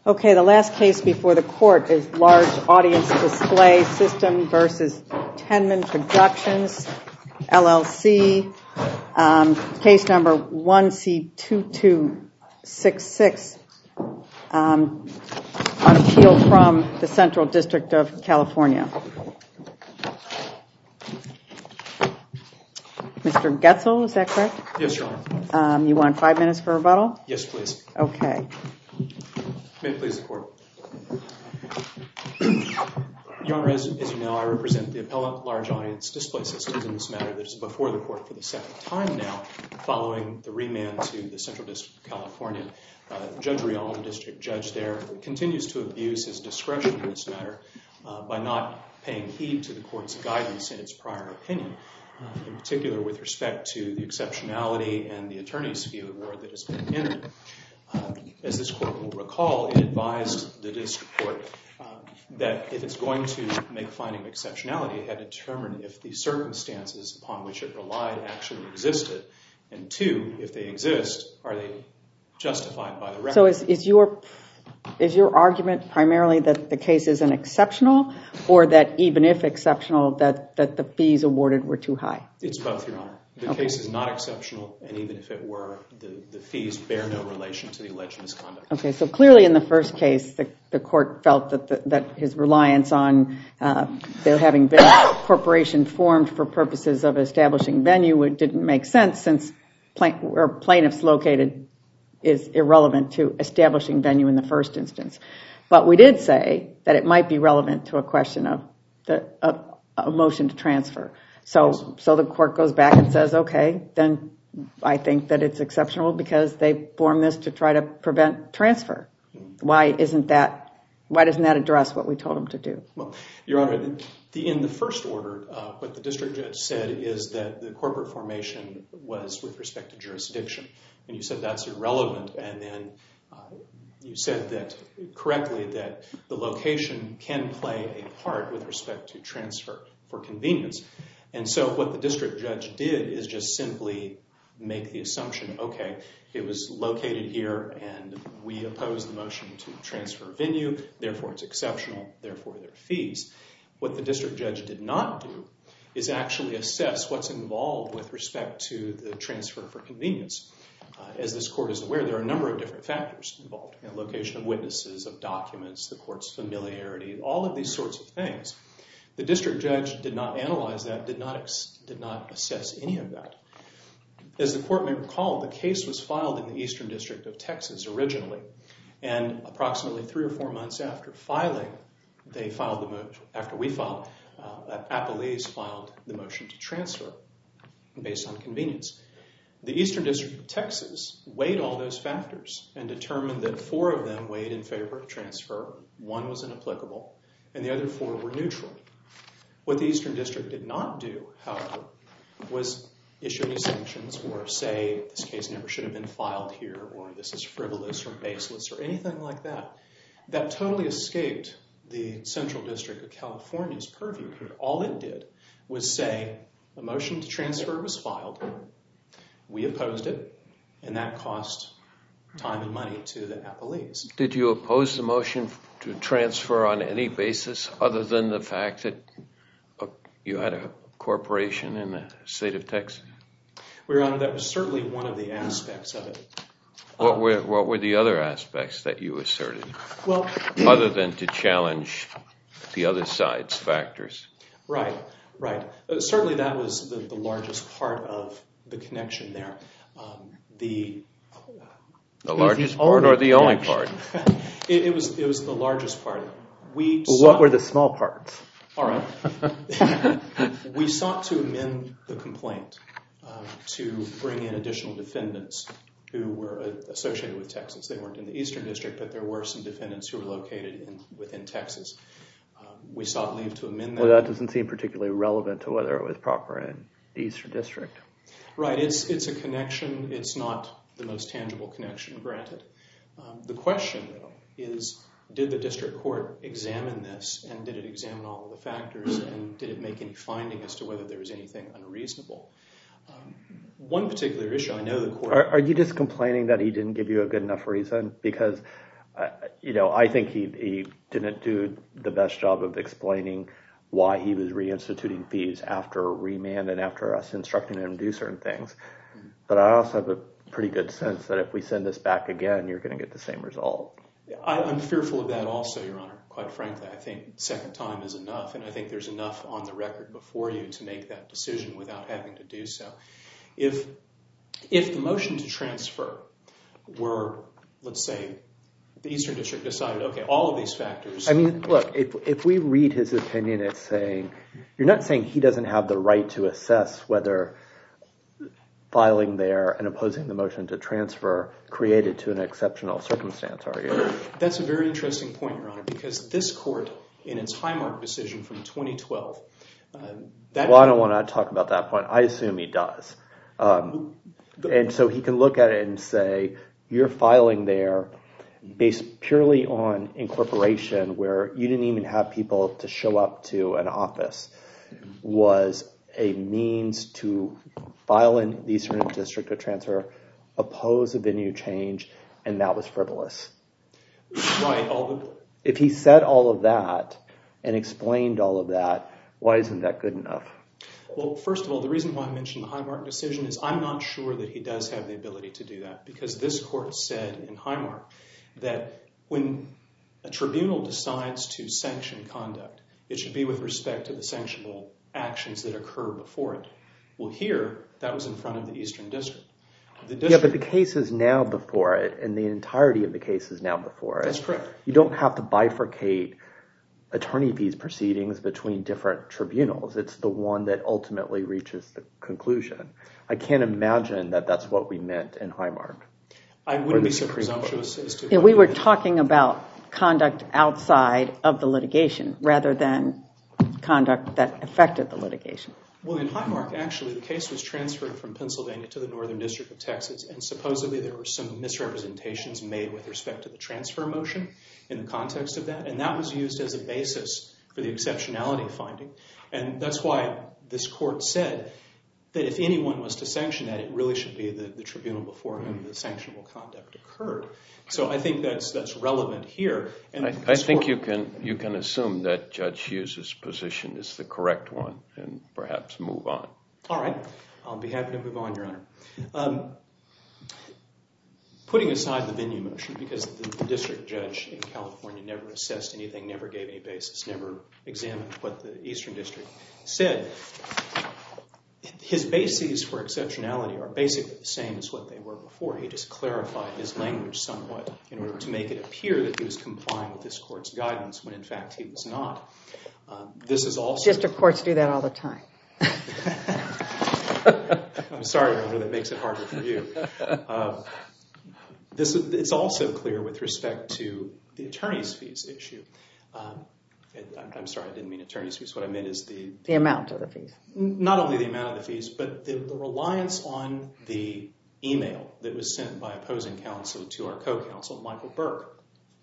Okay, the last case before the court is Large Audience Display System versus Tenman Productions, LLC, case number 1C2266, on appeal from the Central District of California. Mr. Getzel, is that correct? Yes, Your Honor. You want 5 minutes for rebuttal? Yes, please. Okay. May it please the Court. Your Honor, as you know, I represent the appellant Large Audience Display Systems in this matter that is before the Court for the second time now, following the remand to the Central District of California. Judge Rial, the district judge there, continues to abuse his discretion in this matter by not paying heed to the Court's guidance in its prior opinion, in particular with respect to the exceptionality and the attorney's fee award that has been entered. As this Court will recall, it advised the district court that if it's going to make a finding of exceptionality, it had to determine if the circumstances upon which it relied actually existed, and two, if they exist, are they justified by the record? So is your argument primarily that the case isn't exceptional, or that even if exceptional, that the fees awarded were too high? It's both, Your Honor. The case is not exceptional, and even if it were, the fees bear no relation to the alleged misconduct. Okay, so clearly in the first case, the Court felt that his reliance on there having been a corporation formed for purposes of establishing venue didn't make sense, since where plaintiffs located is irrelevant to establishing venue in the first instance. But we did say that it might be relevant to a question of a motion to transfer. So the Court goes back and says, okay, then I think that it's exceptional because they formed this to try to prevent transfer. Why doesn't that address what we told them to do? Well, Your Honor, in the first order, what the district judge said is that the corporate formation was with respect to jurisdiction. And you said that's irrelevant, and then you said that correctly that the location can play a part with respect to transfer for convenience. And so what the district judge did is just simply make the assumption, okay, it was located here and we opposed the motion to transfer venue, therefore it's exceptional, therefore there are fees. What the district judge did not do is actually assess what's involved with respect to the transfer for convenience. As this Court is aware, there are a number of different factors involved. Location of witnesses, of documents, the Court's familiarity, all of these sorts of things. The district judge did not analyze that, did not assess any of that. As the Court may recall, the case was filed in the Eastern District of Texas originally, and approximately 3 or 4 months after filing, Appellees filed the motion to transfer based on convenience. The Eastern District of Texas weighed all those factors and determined that 4 of them weighed in favor of transfer, 1 was inapplicable, and the other 4 were neutral. What the Eastern District did not do, however, was issue any sanctions or say this case never should have been filed here, or this is frivolous or baseless or anything like that. That totally escaped the Central District of California's purview here. All it did was say a motion to transfer was filed, we opposed it, and that cost time and money to the appellees. Did you oppose the motion to transfer on any basis other than the fact that you had a corporation in the state of Texas? Your Honor, that was certainly one of the aspects of it. What were the other aspects that you asserted, well, other than to challenge the other side's factors? Right. Certainly that was the largest part of the connection there. The largest part or the only part? It was the largest part. What were the small parts? All right. We sought to amend the complaint to bring in additional defendants who were associated with Texas. They weren't in the Eastern District, but there were some defendants who were located within Texas. We sought leave to amend that. Well, that doesn't seem particularly relevant to whether it was proper in the Eastern District. Right. It's a connection. It's not the most tangible connection, granted. The question, though, is did the district court examine this, and did it examine all of the factors, and did it make any finding as to whether there was anything unreasonable? One particular issue, I know the court... Are you just complaining that he didn't give you a good enough reason? Because I think he didn't do the best job of explaining why he was reinstituting fees after remand and after us instructing him to do certain things. But I also have a pretty good sense that if we send this back again, you're going to get the same result. I'm fearful of that also, Your Honor. Quite frankly, I think second time is enough, and I think there's enough on the record before you to make that decision without having to do so. If the motion to transfer were, let's say, the Eastern District decided, okay, all of these factors... Look, if we read his opinion, it's saying, you're not saying he doesn't have the right to assess whether filing there and opposing the motion to transfer created to an exceptional circumstance, are you? That's a very interesting point, Your Honor, because this court, in its Highmark decision from 2012... I don't want to talk about that point. I assume he does. And so he can look at it and say, you're filing there based purely on incorporation where you didn't even have people to show up to an office was a means to file in the Eastern District to transfer, oppose a venue change, and that was frivolous. Right. If he said all of that and explained all of that, why isn't that good enough? Well, first of all, the reason why I mentioned the Highmark decision is I'm not sure that he does have the ability to do that, because this court said in Highmark that when a tribunal decides to sanction conduct, it should be with respect to the sanctionable actions that occur before it. Well, here, that was in front of the Eastern District. Yeah, but the case is now before it, and the entirety of the case is now before it. That's correct. You don't have to bifurcate attorney fees proceedings between different tribunals. It's the one that ultimately reaches the conclusion. I can't imagine that that's what we meant in Highmark. I wouldn't be so presumptuous as to... Yeah, we were talking about conduct outside of the litigation rather than conduct that affected the litigation. Well, in Highmark, actually, the case was transferred from Pennsylvania to the Northern District of Texas, and supposedly there were some misrepresentations made with respect to the transfer motion in the context of that, and that was used as a basis for the exceptionality finding. And that's why this court said that if anyone was to sanction that, it really should be the tribunal before whom the sanctionable conduct occurred. So I think that's relevant here. And I think you can assume that Judge Hughes' position is the correct one and perhaps move on. All right. I'll be happy to move on, Your Honor. Putting aside the venue motion, because the district judge in California never assessed anything, never gave any basis, never examined what the Eastern District said, his bases for exceptionality are basically the same as what they were before. He just clarified his language somewhat in order to make it appear that he was complying with this court's guidance when, in fact, he was not. This is also... District courts do that all the time. I'm sorry, Your Honor, that makes it harder for you. It's also clear with respect to the attorney's fees issue. I'm sorry, I didn't mean attorney's fees. What I meant is the amount of the fees. Not only the amount of the fees, but the reliance on the email that was sent by opposing counsel to our co-counsel, Michael Burke.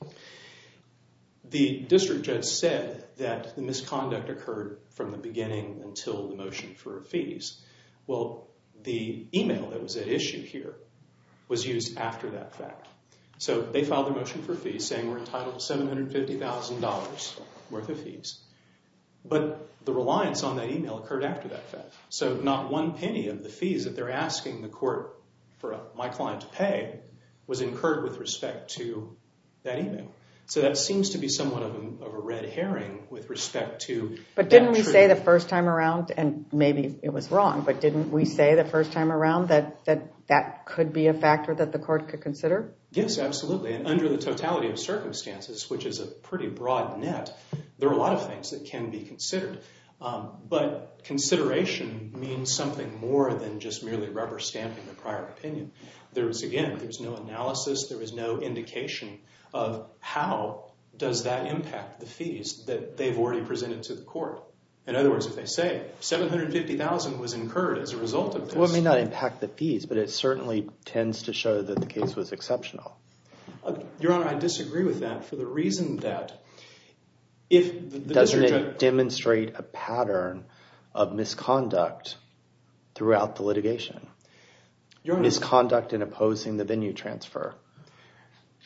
The district judge said that the misconduct occurred from the beginning until the motion for fees. Well, the email that was at issue here was used after that fact. So they filed a motion for fees saying we're entitled to $750,000 worth of fees. But the reliance on that email occurred after that fact. So not one penny of the fees that they're asking the court for my client to pay was incurred with respect to that email. So that seems to be somewhat of a red herring with respect to... But didn't we say the first time around, and maybe it was wrong, but didn't we say the first time around that could be a factor that the court could consider? Yes, absolutely. And under the totality of circumstances, which is a pretty broad net, there are a lot of things that can be considered. But consideration means something more than just merely rubber stamping the prior opinion. There was no analysis, there was no indication of how does that impact the fees that they've already presented to the court. In other words, if they say $750,000 was incurred as a result of this... Well, it may not impact the fees, but it certainly tends to show that the case was exceptional. Your Honor, I disagree with that for the reason that if the Doesn't it demonstrate a pattern of misconduct throughout the litigation? Your Honor, misconduct in opposing the venue transfer.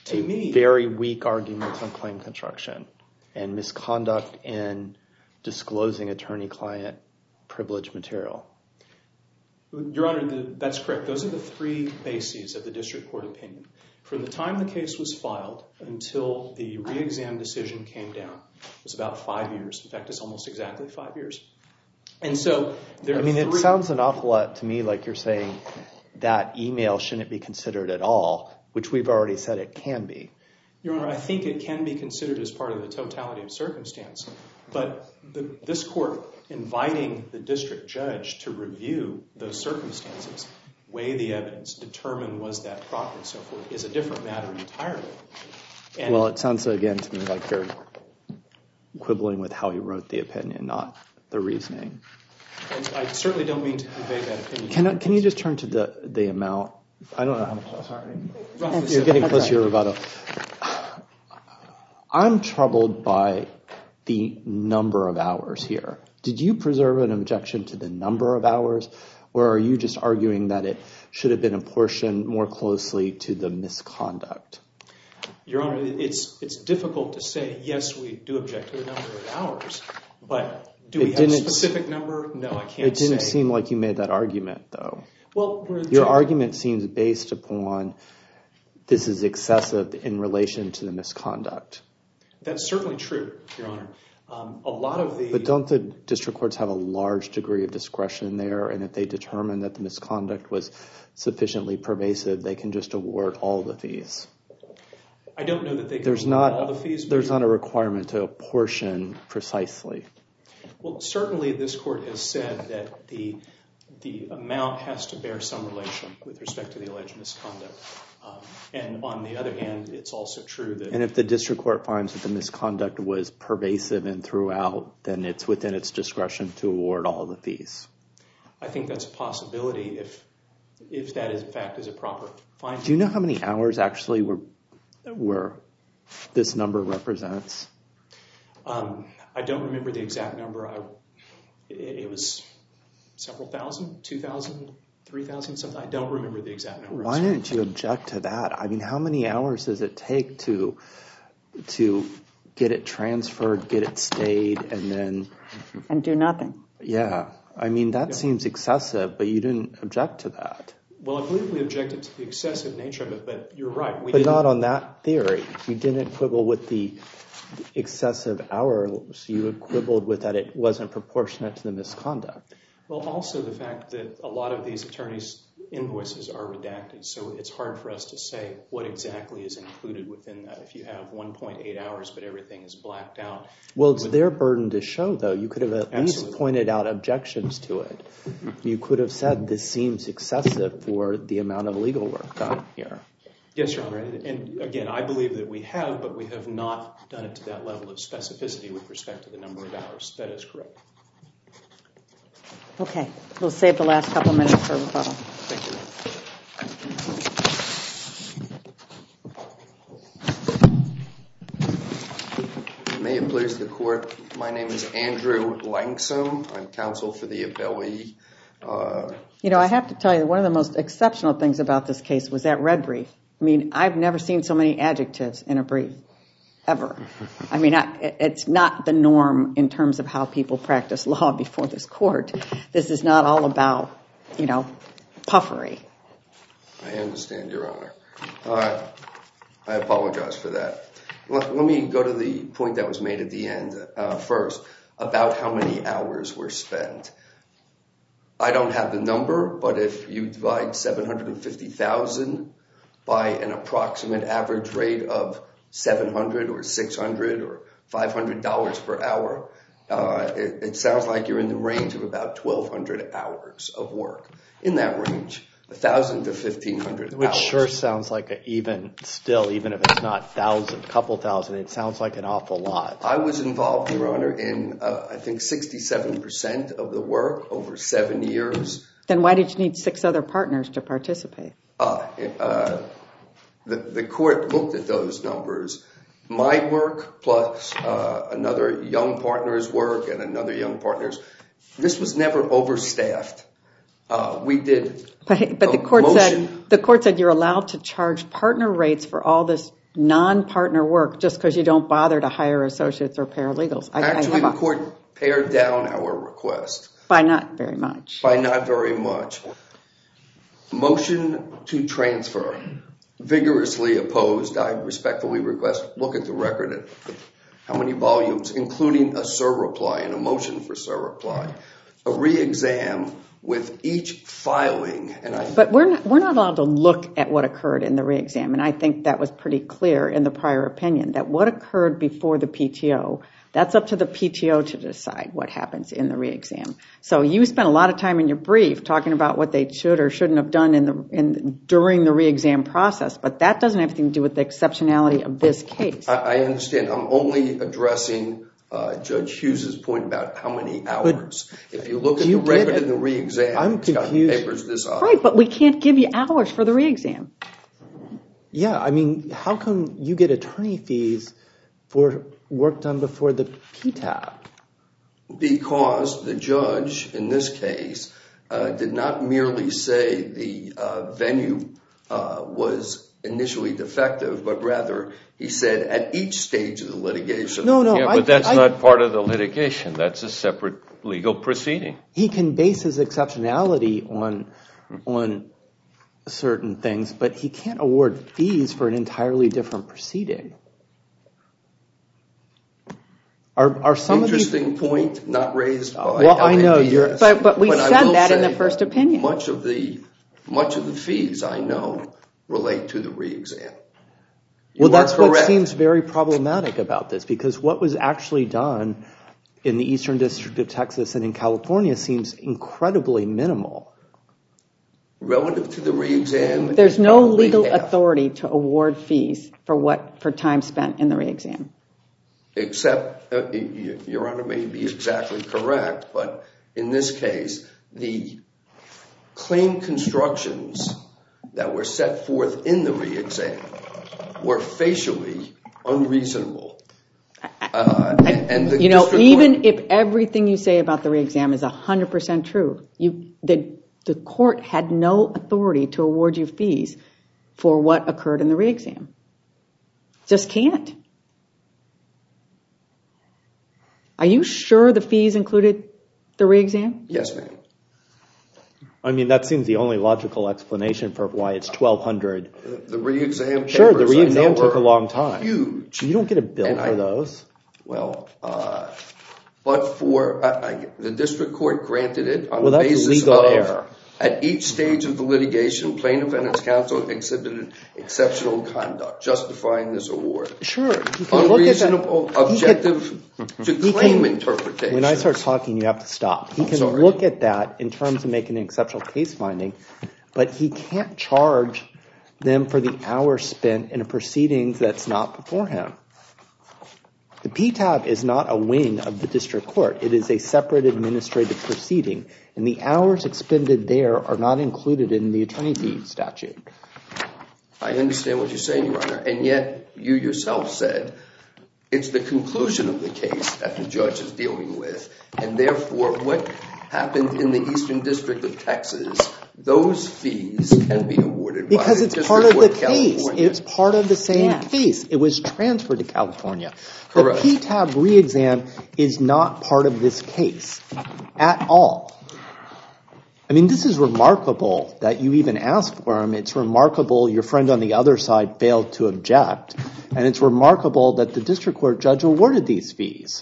very weak arguments on claim construction and misconduct in disclosing attorney-client privilege material. Your Honor, that's correct. Those are the three bases of the district court opinion. From the time the case was filed until the re-exam decision came down, it was about 5 years. In fact, it's almost exactly 5 years. And so there are it sounds an awful lot to me like you're saying that email shouldn't be considered at all, which we've already said it can be. Your Honor, I think it can be considered as part of the totality of circumstance. But this court inviting the district judge to review those circumstances, weigh the evidence, determine was that proper and so forth, is a different matter entirely. And well, it sounds, again, to me like you're quibbling with how he wrote the opinion, not the reasoning. I certainly don't mean to convey that opinion. Can you just turn to the amount? I don't know how much. Sorry. Roughly You're getting close to your rebuttal. I'm troubled by the number of hours here. Did you preserve an objection to the number of hours, or are you just arguing that it should have been apportioned more closely to the misconduct? Your Honor, it's difficult to say, yes, we do object to the number of hours, but do we have a specific number? No, I can't say. It didn't seem like you made that argument, though. Well, your argument seems based upon this is excessive in relation to the misconduct. That's certainly true, Your Honor. But don't the district courts have a large degree of discretion there, and if they determine that the misconduct was sufficiently pervasive, they can just award all the fees? I don't know that they can award all the fees. There's not a requirement to apportion precisely. Well, certainly this court has said that the amount has to bear some relation with respect to the alleged misconduct. And on the other hand, it's also true that... And if the district court finds that the misconduct was pervasive and throughout, then it's within its discretion to award all the fees. I think that's a possibility if that, in fact, is a proper finding. Do you know how many hours actually were this number represents? I don't remember the exact number. It was several thousand, 2,000, 3,000, something. I don't remember the exact number. Why didn't you object to that? I mean, how many hours does it take to get it transferred, get it stayed, and then... And do nothing. Yeah. I mean, that seems excessive, but you didn't object to that. Well, I believe we objected to the excessive nature of it, but you're right. But not on that theory. You didn't quibble with the excessive hours. You quibbled with that it wasn't proportionate to the misconduct. Well, also the fact that a lot of these attorneys' invoices are redacted, so it's hard for us to say what exactly is included within that. If you have 1.8 hours, but everything is blacked out. Well, it's their burden to show, though. You could have at least pointed out objections to it. You could have said this seems excessive for the amount of legal work done here. Yes, Your Honor. And again, I believe that we have, but we have not done it to that level of specificity with respect to the number of hours. That is correct. Okay. We'll save the last couple minutes for rebuttal. Thank you. May it please the Court, my name is Andrew Langsam. I'm counsel for the appellee. You know, I have to tell you, one of the most exceptional things about this case was that red brief. I mean, I've never seen so many adjectives in a brief, ever. I mean, it's not the norm in terms of how people practice law before this court. This is not all about, you know, puffery. I understand, Your Honor. I apologize for that. Let me go to the point that was made at the end first, about how many hours were spent. I don't have the number, but if you divide 750,000 by an approximate average rate of $700 or $600 or $500 per hour, it sounds like you're in the range of about 1,200 hours of work. In that range, 1,000 to 1,500 hours. Which sure sounds like even if it's not couple thousand, it sounds like an awful lot. I was involved, Your Honor, in I think 67% of the work over 7 years. Then why did you need 6 other partners to participate? The court looked at those numbers. My work plus another young partner's work and another young partner's. This was never overstaffed. We did. But the court said you're allowed to charge partner rates for all this non-partner work just because you don't bother to hire associates or paralegals. Actually, the court pared down our request. By not very much. By not very much. Motion to transfer. Vigorously opposed. I respectfully request look at the record at how many volumes, including a surreply and a motion for surreply. A re-exam with each filing. But we're not allowed to look at what occurred in the re-exam, and I think that was pretty clear in the prior opinion, that what occurred before the PTO, that's up to the PTO to decide what happens in the re-exam. So you spent a lot of time in your brief talking about what they should or shouldn't have done during the re-exam process, but that doesn't have anything to do with the exceptionality of this case. I understand. I'm only addressing Judge Hughes's point about how many hours. If you look at the record in the re-exam, it's got papers this high. Right, but we can't give you hours for the re-exam. Yeah, I mean, how come you get attorney fees for work done before the PTAB? Because the judge, in this case, did not merely say the venue was initially defective, but rather he said at each stage of the litigation. But that's not part of the litigation. That's a separate legal proceeding. He can base his exceptionality on certain things, but he can't award fees for an entirely different proceeding. Are some interesting of these... point not raised by well, I know you're, but we said that in the first opinion. Much of the fees I know relate to the re-exam. Well, that's what seems very problematic about this, because what was actually done in the Eastern District of Texas and in California seems incredibly minimal. Relative to the re-exam, there's no legal authority to award fees for time spent in the re-exam. Except, Your Honor may be exactly correct, but in this case, the claim constructions that were set forth in the re-exam were facially unreasonable. Even if everything you say about the re-exam is 100% true, the court had no authority to award you fees for what occurred in the re-exam. Just can't. Are you sure the fees included the re-exam? Yes, ma'am. I mean, that seems the only logical explanation for why it's $1,200. The re-exam papers, sure, the re-exam took a long time. Huge. You don't get a bill for those. Well, but for the district court granted it on the basis of error. At each stage of the litigation, plaintiff and its counsel exhibited exceptional conduct, justifying this award. Sure. Unreasonable, objective to claim interpretation. When I start talking, you have to stop. He can look at that in terms of making an exceptional case finding, but he can't charge them for the hours spent in a proceedings that's not before him. The PTAB is not a wing of the district court. It is a separate administrative proceeding, and the hours expended there are not included in the attorney fee statute. I understand what you're saying, Your Honor, and yet you yourself said it's the conclusion of the case that the judge is dealing with, and therefore what happened in the Eastern District of Texas, those fees can be awarded because it's part of the case. It's part of the same case. It was transferred to California. Correct. The PTAB re-exam is not part of this case at all. I mean, this is remarkable that you even asked for them. It's remarkable your friend on the other side failed to object, and it's remarkable that the district court judge awarded these fees.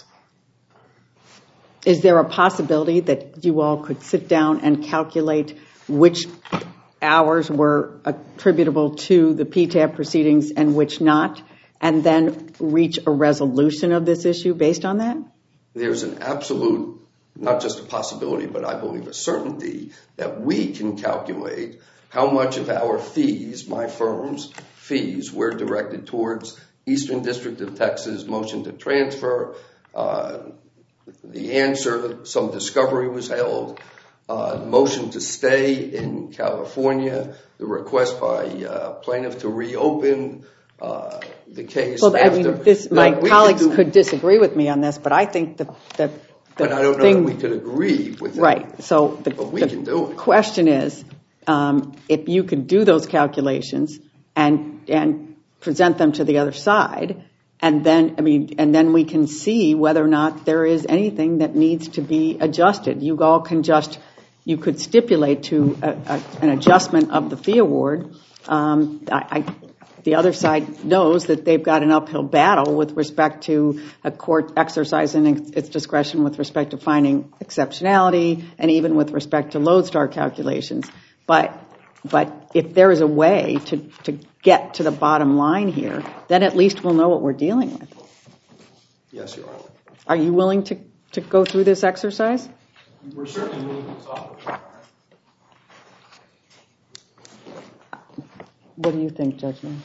Is there a possibility that you all could sit down and calculate which hours were attributable to the PTAB proceedings and which not, and then reach a resolution of this issue based on that? There's an absolute, not just a possibility, but I believe a certainty that we can calculate how much of our fees, my firm's fees, were directed towards Eastern District of Texas motion to transfer. The answer, some discovery was held. Motion to stay in California. The request by plaintiff to reopen the case. Well, I mean, my colleagues could disagree with me on this, but I think that but I don't know that we could agree with that. Right. So we can do it. Question is, if you could do those calculations and present them to the other side, and then we can see whether or not there is anything that needs to be adjusted. You could stipulate to an adjustment of the fee award. The other side knows that they've got an uphill battle with respect to a court exercising its discretion with respect to finding exceptionality and even with respect to lodestar calculations. But if there is a way to get to the bottom line here, then at least we'll know what we're dealing with. Yes, Your Honor. Are you willing to go through this exercise? We're certainly willing to solve it. What do you think, Judge Mann?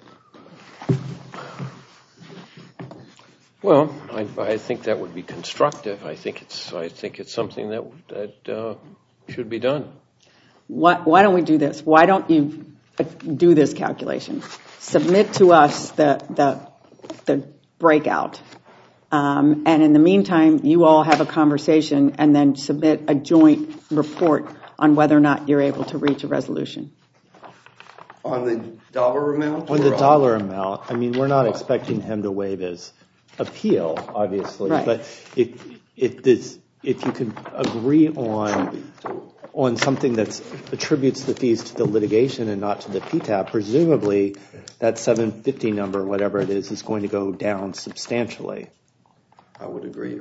Well, I think that would be constructive. I think it's something that should be done. Why don't we do this? Why don't you do this calculation? Submit to us the breakout. And in the meantime, you all have a conversation and then submit a joint report on whether or not you're able to reach a resolution. On the dollar amount? On the dollar amount. I mean, we're not expecting him to waive his appeal, obviously. Right. But if you can agree on something that attributes the fees to the litigation and not to the PTAB, presumably that 750 number, whatever it is going to go down substantially. I would agree.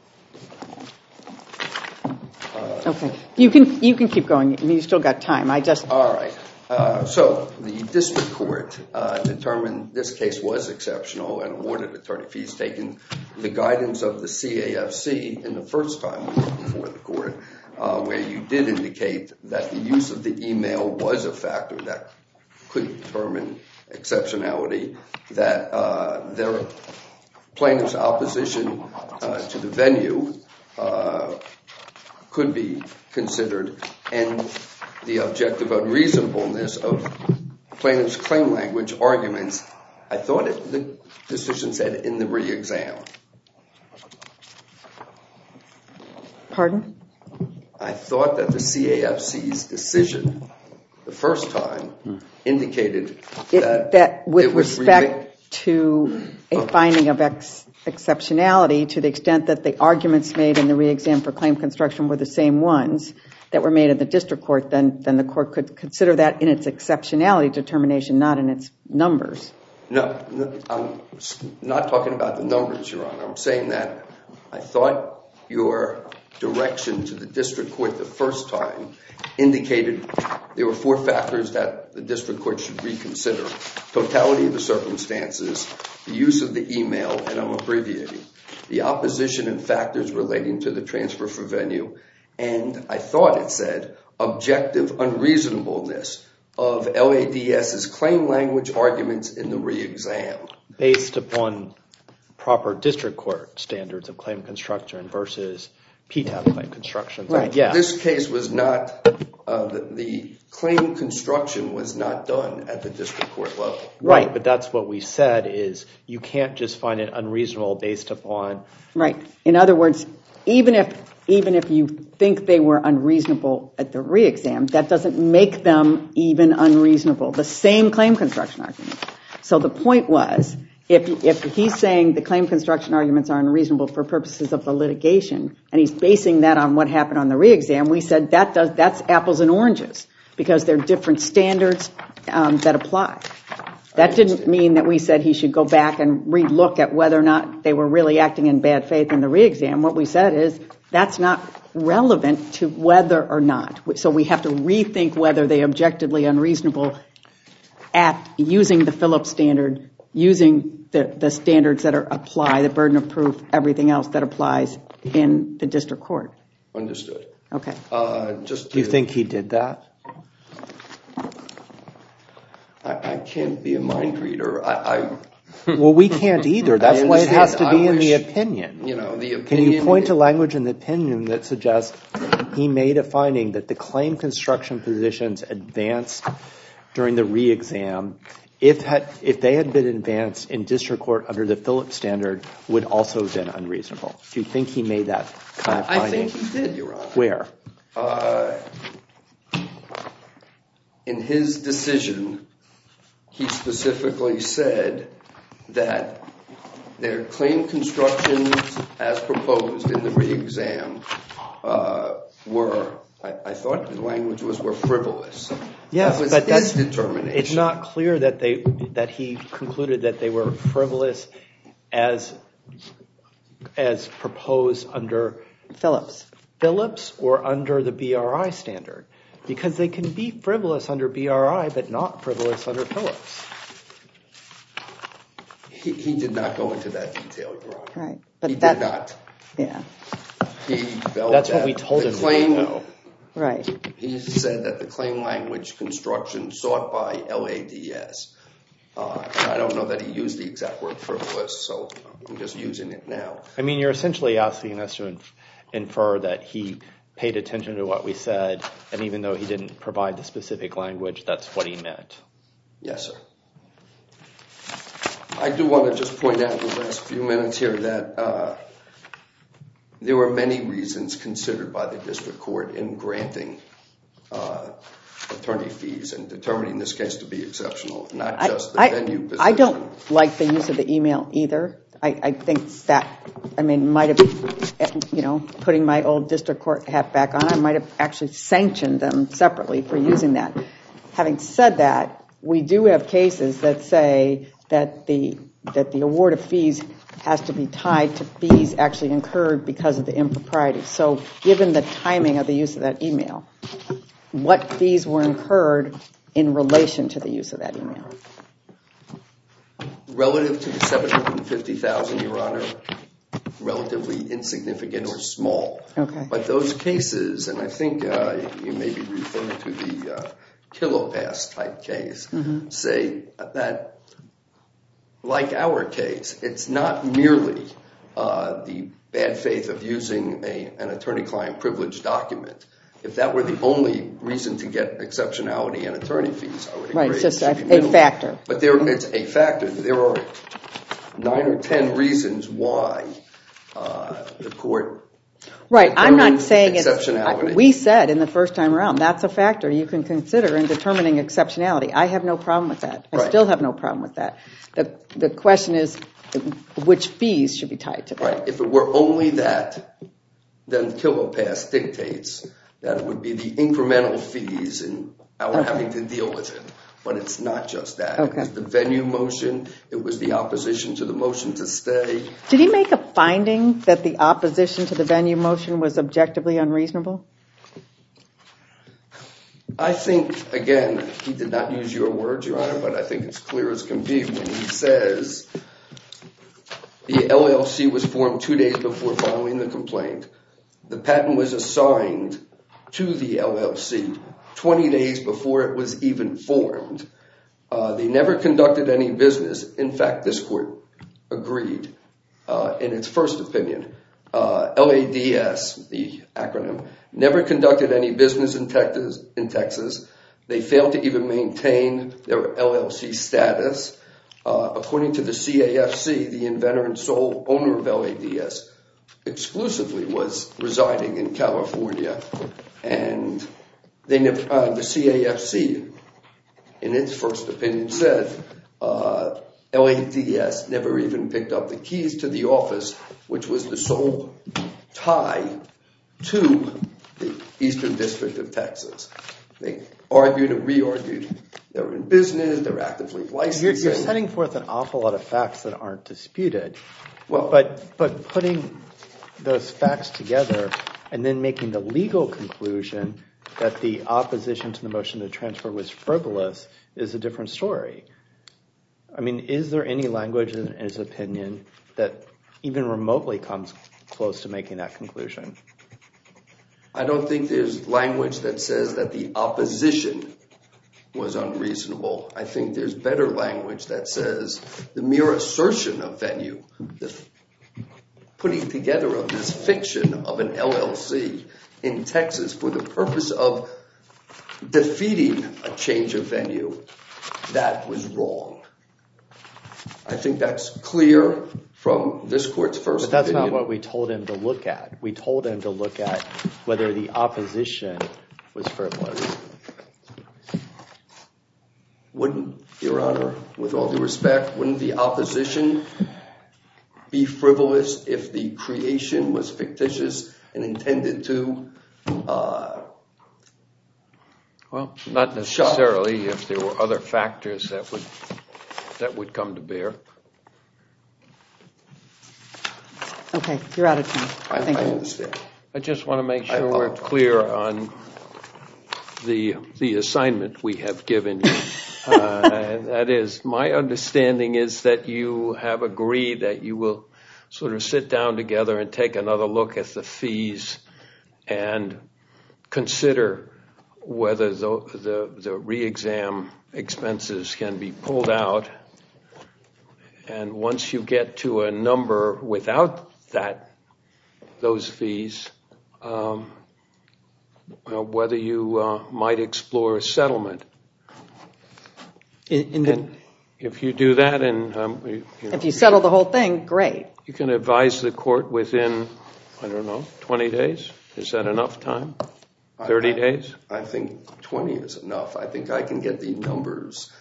Okay. You can keep going. You still got time. All right. So the district court determined this case was exceptional and awarded attorney fees, taking the guidance of the CAFC in the first time we were before the court, where you did indicate that the use of the email was a factor that could determine exceptionality, that their plaintiff's opposition to the venue could be considered, and the objective unreasonableness of plaintiff's claim language arguments. I thought the decision said in the re-exam. Pardon? I thought that the CAFC's decision the first time indicated that with respect to a finding of exceptionality, to the extent that the arguments made in the re-exam for claim construction were the same ones that were made at the district court, then the court could consider that in its exceptionality determination, not in its numbers. No, I'm not talking about the numbers, Your Honor. I'm saying that I thought your direction to the district court the first time indicated there were 4 factors that the district court should reconsider: totality of the circumstances, the use of the email, and I'm abbreviating, the opposition and factors relating to the transfer for venue, and I thought it said objective unreasonableness of LADS's claim language arguments in the re-exam. Based upon proper district court standards of claim construction versus PTAB claim construction. Right. Yeah. This case was not, the claim construction was not done at the district court level. Right, but that's what we said is you can't just find it unreasonable based upon... Right. In other words, even if you think they were unreasonable at the re-exam, that doesn't make them even unreasonable. The same claim construction argument. So the point was, if he's saying the claim construction arguments are unreasonable for purposes of the litigation, and he's basing that on what happened on the re-exam, we said that's apples and oranges, because they're different standards that apply. That didn't mean that we said he should go back and re-look at whether or not they were really acting in bad faith in the re-exam. What we said is that's not relevant to whether or not. So we have to rethink whether they objectively unreasonable at using the Phillips standard, using the standards that apply, the burden of proof, everything else that applies in the district court. Understood. Okay. Do you think he did that? I can't be a mind reader. Well, we can't either. That's why it has to be in the opinion. The opinion. Can you point to language in the opinion that suggests he made a finding that the claim construction positions advanced during the re-exam, if they had been advanced in district court under the Phillips standard, would also have been unreasonable? Do you think he made that kind of finding? I think he did, Your Honor. Where? In his decision, he specifically said that their claim constructions as proposed in the re-exam were, I thought the language was, were frivolous. Yes, that was but his determination. It's not clear that he concluded that they were frivolous as proposed under Phillips or under the BRI standard, because they can be frivolous under BRI but not frivolous under Phillips. He did not go into that detail, Your Honor. Right, but he did not. Yeah. He felt that's that what we told him claim, to do. Right. He said that the claim language construction sought by LADS, and I don't know that he used the exact word frivolous, so I'm just using it now. I mean, you're essentially asking us to infer that he paid attention to what we said, and even though he didn't provide the specific language, that's what he meant. Yes, sir. I do want to just point out in the last few minutes here that there were many reasons considered by the district court in granting attorney fees and determining this case to be exceptional, not just the venue position. I don't like the use of the email either. I think that, I mean, might have, you know, putting my old district court hat back on, I might have actually sanctioned them separately for using that. Having said that, we do have cases that say that the award of fees has to be tied to fees actually incurred because of the impropriety. So given the timing of the use of that email, what fees were incurred in relation to the use of that email? Relative to the $750,000, Your Honor, relatively insignificant or small. Okay. But those cases, and I think you may be referring to the Kilopass type case, say that, like our case, it's not merely the bad faith of using an attorney-client privilege document. If that were the only reason to get exceptionality and attorney fees, I would agree. Right, it's just a factor. But it's a factor. There are 9 or 10 reasons why the court. Right, I'm not saying exceptionality. We said in the first time around, that's a factor you can consider in determining exceptionality. I have no problem with that. I still have no problem with that. The question is, which fees should be tied to that? Right, if it were only that, then Kilopass dictates that it would be the incremental fees and our having to deal with it. But it's not just that. Okay. It was the venue motion. It was the opposition to the motion to stay. Did he make a finding that the opposition to the venue motion was objectively unreasonable? I think, again, he did not use your words, Your Honor, but I think it's clear as can be when he says the LLC was formed 2 days before filing the complaint. The patent was assigned to the LLC 20 days before it was even formed. They never conducted any business. In fact, this court agreed in its first opinion. LADS, the acronym, never conducted any business in Texas. They failed to even maintain their LLC status. According to the CAFC, the inventor and sole owner of LADS exclusively was residing in California. And the CAFC, in its first opinion, said LADS never even picked up the keys to the office, which was the sole tie to the Eastern District of Texas. They argued and re-argued. They're in business. They're actively licensed. You're setting forth an awful lot of facts that aren't disputed. Well, but putting those facts together and then making the legal conclusion that the opposition to the motion to transfer was frivolous is a different story. I mean, is there any language in his opinion that even remotely comes close to making that conclusion? I don't think there's language that says that the opposition was unreasonable. I think there's better language that says the mere assertion of venue, the putting together of this fiction of an LLC in Texas for the purpose of defeating a change of venue, that was wrong. I think that's clear from this court's first opinion. But that's not what we told him to look at. We told him to look at whether the opposition was frivolous. Your Honor, with all due respect, wouldn't the opposition be frivolous if the creation was fictitious and intended to well, not necessarily if there were other factors that would come to bear. Okay, you're out of time. I understand. I just want to make sure we're clear on the assignment we have given you. That is, my understanding is that you have agreed that you will sort of sit down together and take another look at the fees and consider whether the re-exam expenses can be pulled out. And once you get to a number without those fees, whether you might explore a settlement. And if you do that, and if you settle the whole thing, great. You can advise the court within, 20 days. Is that enough time? 30 days? I think 20 is enough. I think I can get the numbers.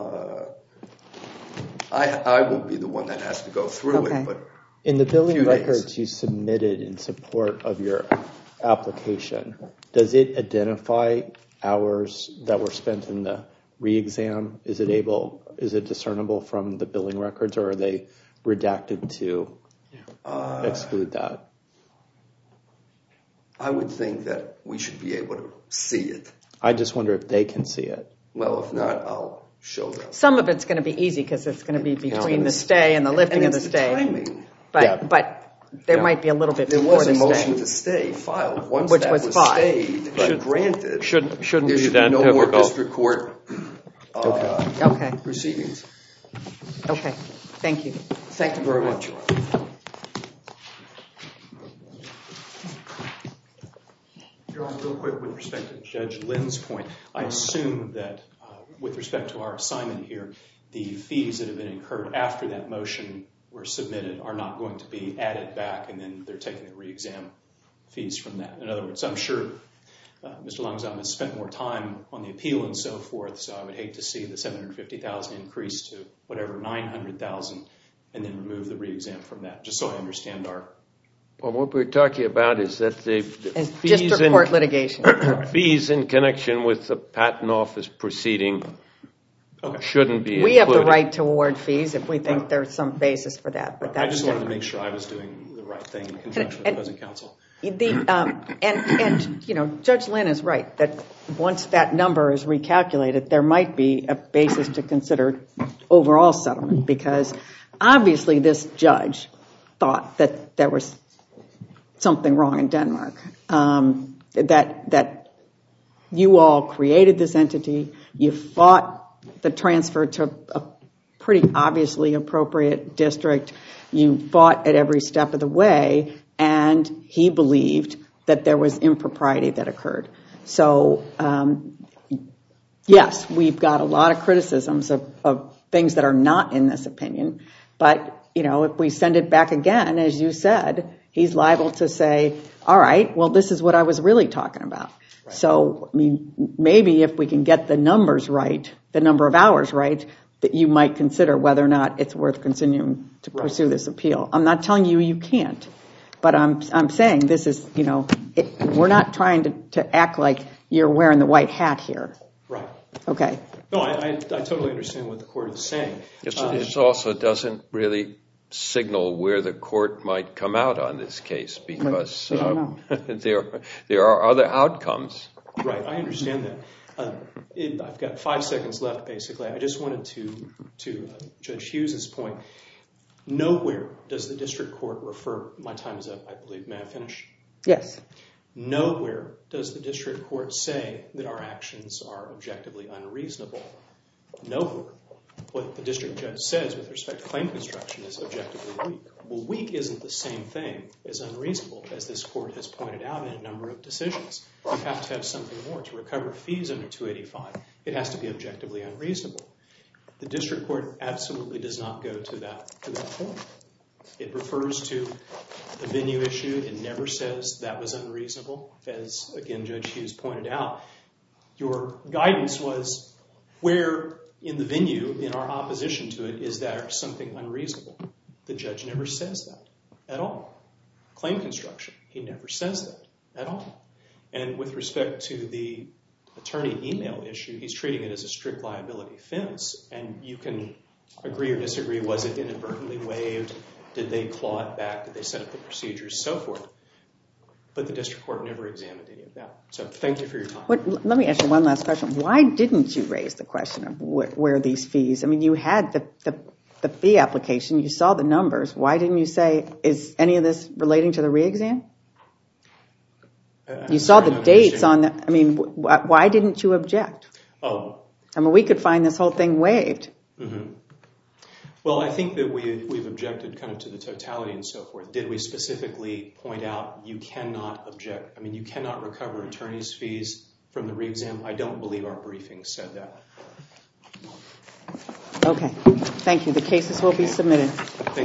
I won't be the one that has to go through it, but in the billing records you submitted in support of your application, does it identify hours that were spent in the re-exam? Is it discernible from the billing records, or are they redacted to exclude that? I would think that we should be able to see it. I just wonder if they can see it. Well, if not, I'll show them. Some of it's going to be easy because it's going to be between the stay and the lifting of the stay. Timing. But there might be a little bit before the stay. There was a motion to stay filed. Once which that was stayed and granted, shouldn't there be should that be no difficult. more district court proceedings. Okay. Thank you. Thank you very much, Your Honor. Your Honor, real quick, with respect to Judge Lynn's point, I assume that with respect to our assignment here, the fees that have been incurred after that motion were submitted are not going to be added back, and then they're taking the re-exam fees from that. In other words, I'm sure Mr. Langzam has spent more time on the appeal and so forth, so I would hate to see the $750,000 increase to whatever, $900,000, and then remove the re-exam from that, just so I understand our... Well, what we're talking about is that the fees district court litigation. Fees in connection with the patent office proceeding shouldn't be included. We have the right to award fees if we think there's some basis for that. But I just wanted to make sure I was doing the right thing in conjunction with the opposing counsel. Judge Lynn is right that once that number is recalculated, there might be a basis to consider overall settlement, because obviously this judge thought that there was something wrong in Denmark, that you all created this entity, you fought the transfer to a pretty obviously appropriate district, you fought at every step of the way, and he believed that there was impropriety that occurred. So, yes, we've got a lot of criticisms of things that are not in this opinion, but if we send it back again, as you said, he's liable to say, all right, well, this is what I was really talking about. Right. So, maybe if we can get the numbers right, the number of hours right, that you might consider whether or not it's worth continuing to pursue this appeal. I'm not telling you you can't, but I'm saying this is, we're not trying to act like you're wearing the white hat here. Right. Okay. No, I totally understand what the court is saying. It also doesn't really signal where the court might come out on this case, because there are other outcomes. Right, I understand that. I've got 5 seconds left, basically. I just wanted to Judge Hughes's point. Nowhere does the district court refer, my time is up, I believe. May I finish? Yes. Nowhere does the district court say that our actions are objectively unreasonable. Nowhere. What the district judge says with respect to claim construction is objectively weak. Well, weak isn't the same thing as unreasonable, as this court has pointed out in a number of decisions. You have to have something more. To recover fees under 285, it has to be objectively unreasonable. The district court absolutely does not go to that point. It refers to the venue issue. It never says that was unreasonable. As, again, Judge Hughes pointed out, your guidance was where in the venue, in our opposition to it, is there something unreasonable? The judge never says that at all. Claim construction, he never says that at all. And with respect to the attorney email issue, he's treating it as a strict liability offense. And you can agree or disagree. Was it inadvertently waived? Did they claw it back? Did they set up the procedures? So forth. But the district court never examined any of that. So thank you for your time. Let me ask you one last question. Why didn't you raise the question of where these fees? I mean, you had the fee application. You saw the numbers. Why didn't you say, is any of this relating to the re-exam? You saw the dates on the, I mean, why didn't you object? Oh. I mean, we could find this whole thing waived. Mm-hmm. Well, I think that we've objected kind of to the totality and so forth. Did we specifically point out you cannot object? I mean, you cannot recover attorney's fees from the re-exam. I don't believe our briefing said that. Okay. Thank you. The cases will be submitted.